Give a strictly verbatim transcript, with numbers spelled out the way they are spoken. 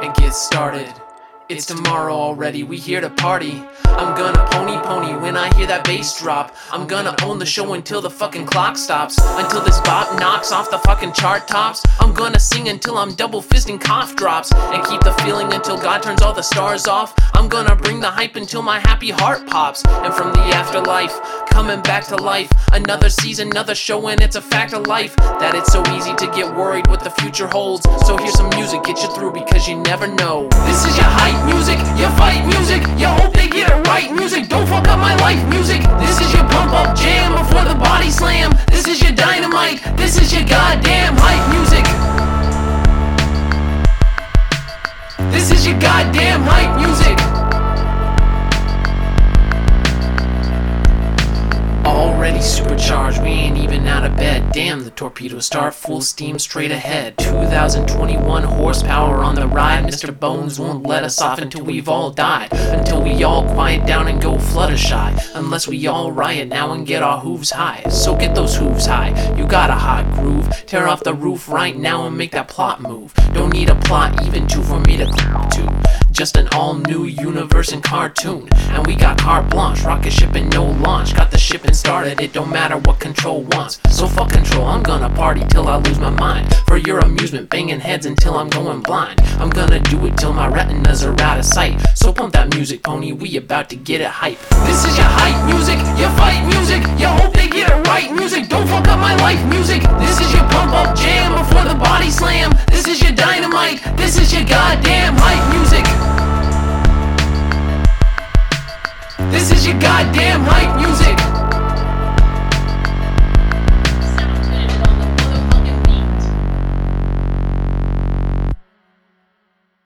and get started. It's tomorrow already, we here to party. I'm gonna pony pony when I hear that bass drop. I'm gonna own the show until the fucking clock stops. Until this bop knocks off the fucking chart tops. I'm gonna sing until I'm double fisting cough drops. And keep the feeling until God turns all the stars off. I'm gonna bring the hype until my happy heart pops. And from the afterlife, coming back to life. Another season, another show, and it's a fact of life that it's so easy to get worried what the future holds. So here's some music, get you through because you never know. This is your hype music, your fight music. You hope they get it right music. Don't fuck up my life music. This is your pump up jam before the body slam. This is your dynamite. This is your goddamn hype music. This is your goddamn hype music. Already supercharged, we ain't even out of bed. Damn, the torpedoes start full steam straight ahead. two thousand twenty-one horsepower on the ride. Mister Bones won't let us off until we've all died. Until we all quiet down and go Fluttershy. Unless we all riot now and get our hooves high. So get those hooves high, you got a hot groove. Tear off the roof right now and make that plot move. Don't need a plot even two for me to clap to. Just an all-new universe and cartoon. And we got carte blanche, rocket ship and no launch. Got the shipping started, it don't matter what control wants. So fuck control, I'm gonna party till I lose my mind. For your amusement, banging heads until I'm going blind. I'm gonna do it till my retinas are out of sight. So pump that music, pony, we about to get it hype. This is your hype music, your fight music. You hope they get it right music. Don't fuck up my life music. This is your pump up jam before the body slam. This is your dynamite, this is your goddamn hype music. This is your goddamn hype music.